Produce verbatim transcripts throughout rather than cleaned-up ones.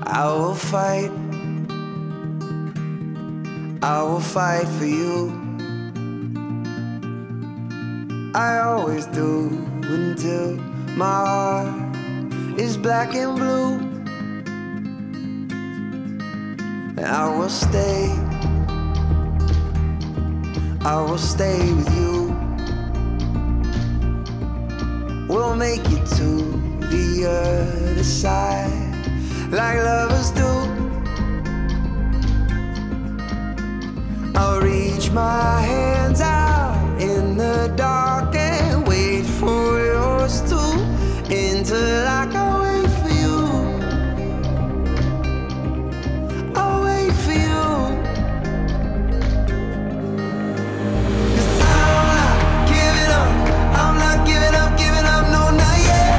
I will fight, I will fight for you. I always do until my heart is black and blue. And I will stay, I will stay with you. We'll make it to the other side like lovers do. I'll reach my hands out in the dark and wait for yours to, until I can wait for you. I'll wait for you. 'Cause I'm not giving up, I'm not giving up, giving up, no, not yet.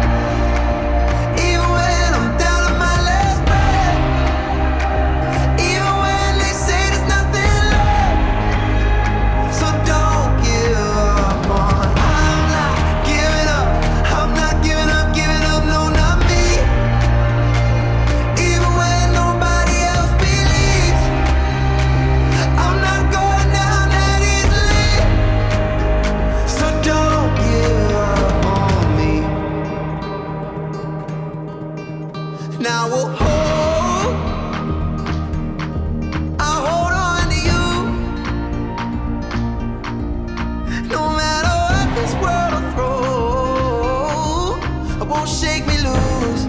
Even when I'm down to my last breath, even when they say there's nothing left. So don't give up on, I'm not giving up, I'm not giving up, giving up, no, not me. Even when nobody else believes, I'm not going down that easily. So don't give up on me. Now we'll hold, I'll hold on to you. No matter what this world will throw, it won't shake me loose.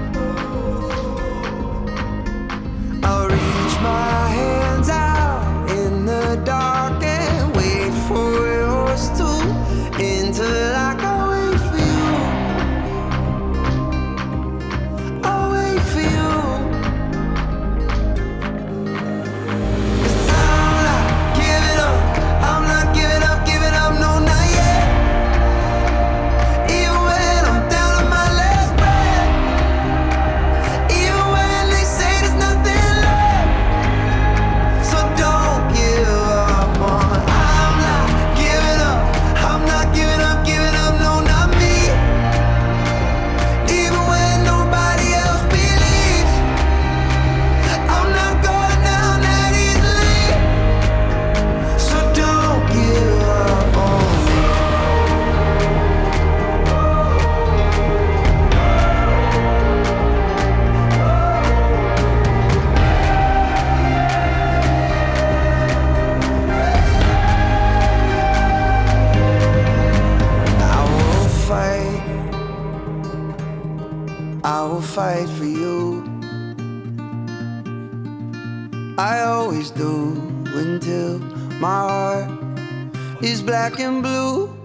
I'll reach my hands out in the dark and wait for yours to, until I can wait for you. I'll wait for you. 'Cause I'm not giving up, I'm not giving up, giving up, no, not yet. Even when I'm down to my last breath, even when they say there's nothing left. So don't give up on, I'm not giving up, I'm not giving up, giving up, no, not me. Even when nobody else believes, I'm not going down that easily. So don't give up on me. I will fight, I will fight for you. I always do until my heart is black and blue.